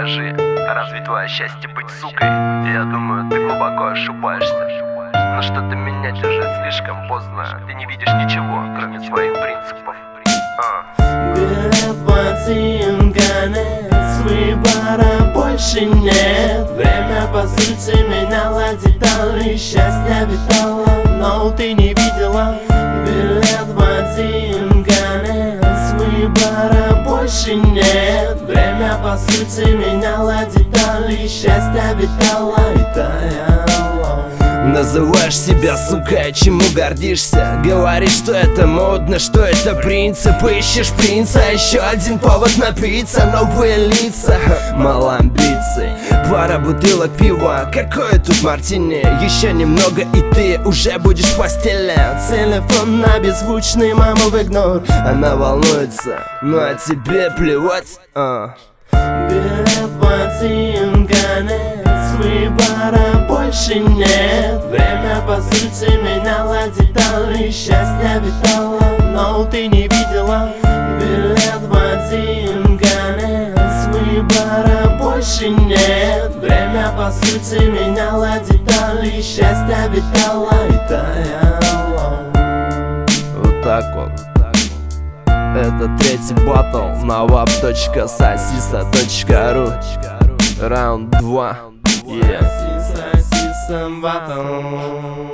скажи, разве твое счастье быть сукой? Я думаю, ты глубоко ошибаешься. Но что-то менять уже слишком поздно. Ты не видишь ничего, кроме своих принципов. Город в один конец, выбора больше нет. Время по сути меняло детали, счастье витало, но ты не видела. Билет в один конец, выбора больше нет. Время по сути меняло детали, счастье витало и таяло. Называешь себя сукой, чему гордишься? Говоришь, что это модно, что это принцип. Ищешь принца, еще один повод напиться. Новые лица, мало амбиций, пара бутылок пива. Какое тут мартини? Еще немного и ты уже будешь в постели. Телефон на беззвучный, маму в игнор. Она волнуется, ну а тебе плевать. Билет в один конец, выбора больше нет. Время по сути меняло детали, счастье витало, но ты не видела. Билет в один конец, выбора больше нет. Время по сути меняло детали, счастье витало и таяло. Вот так вот. Это третий батл на wap.sasisa.ru. Раунд 2. Sasisa battle.